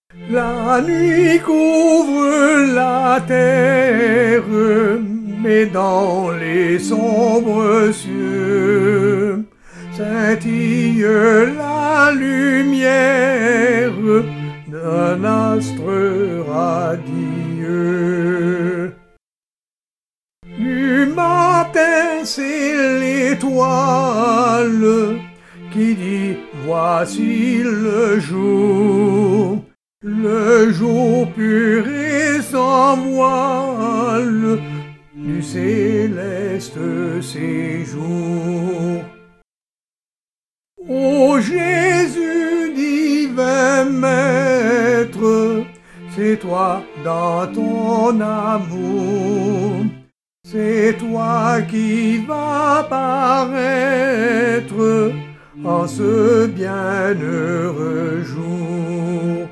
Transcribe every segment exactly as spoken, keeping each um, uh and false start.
La nuit couvre la terre, mais dans les sombres cieux scintille la lumière d'un astre radieux. Du matin c'est l'étoile qui dit voici le jour, le jour pur et sans voile du céleste séjour. Ô Jésus divin Maître, c'est toi dans ton amour, c'est toi qui vas paraître en ce bienheureux jour.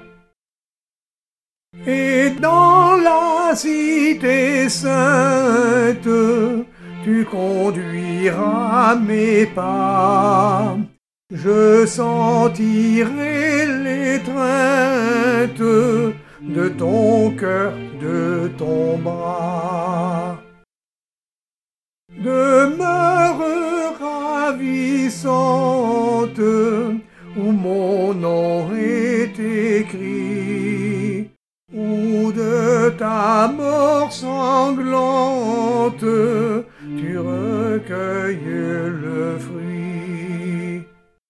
Et dans la cité sainte, tu conduiras mes pas. Je sentirai l'étreinte de ton cœur, de ton bras. Demeure ravissante où mon nom est écrit, où de ta mort sanglante tu recueilles le fruit.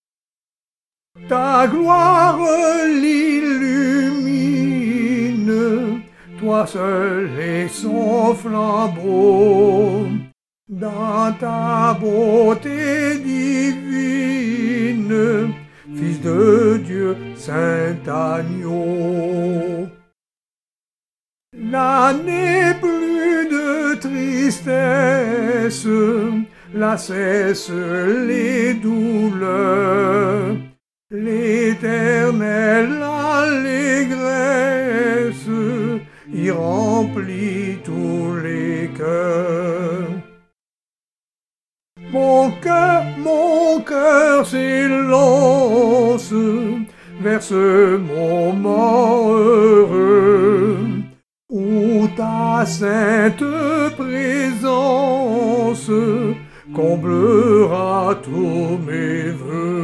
Ta gloire l'illumine, toi seul et son flambeau. Dans ta beauté divine, Fils de Dieu, Saint Agneau. Là n'est plus de tristesse, là cessent les douleurs. L'éternelle allégresse y remplit tous les cœurs. Mon cœur, mon cœur s'élance vers ce moment heureux où ta sainte présence comblera tous mes vœux.